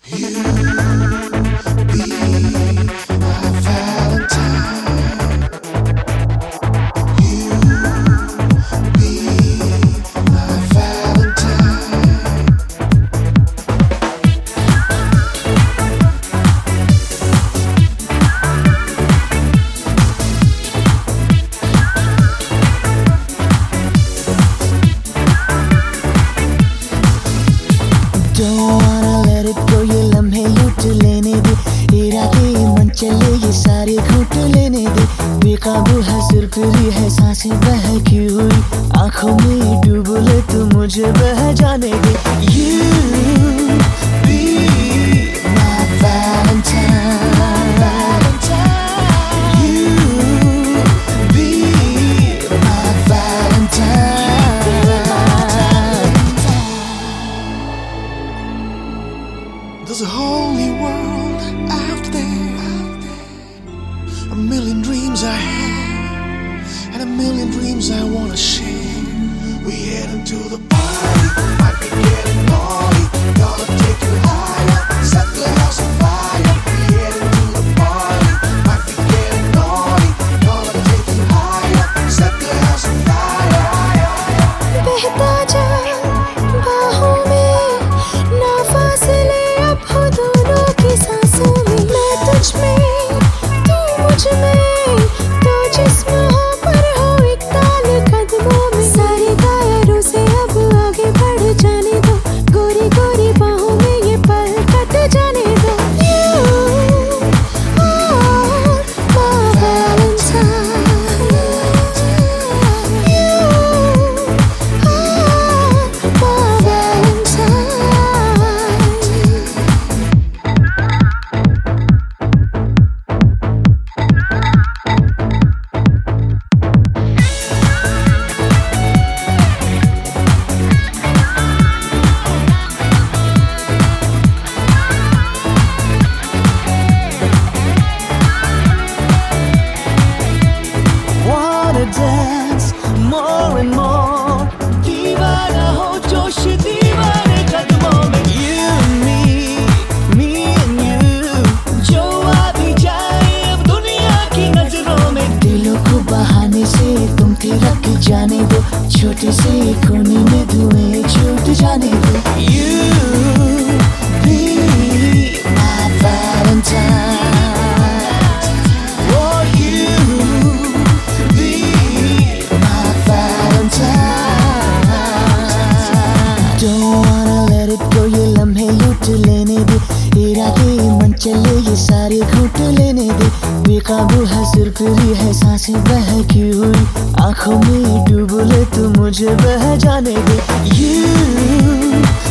चले ये सारे घूट लेने दे, बेकाबू है सिरफिरी है सांसें बहकी हुई, आंखों में डूब ले तू मुझे बह जाने दे। You be my Valentine, you be my Valentine. There's a holy world out there, a million dreams I have, and a million dreams I wanna share. We head into the party, might be getting naughty, gonna take you higher, set the house on fire. We head into the party, might be getting naughty, gonna take you higher, set the house on fire. बहता जा बाहों में, ना फासले अब हो दोनों की सांसों में, मैं तुझ में तू मुझ में, तो जिस्म हो पर हो एक ताल कदमों में, सारे दायरों से अब आगे बढ़ जाने दो, गोरी गोरी बाहों में ये पल कट जाने दो। You are my Valentine, you are my Valentine. Wanna dance more and more, दीवाना हो जोश दीवाने कदमों में। You and me and you, जो आ भी जाए अब दुनिया की नजरों में, दिलों को बहाने से तुम थिरक जाने दो, छोटे से कोने में धुएं छूट जाने दो। You be my Valentine. Oh, you be my Valentine. Don't wanna let it go, ये लम्हे लूट लेने दे, इरादे मन चले ये सारे घूट लेने दे, बेकाबू है सिरफिरी है सांसें बहकी हुई, आंखों में डूब ले तू मुझे बह जाने दे। You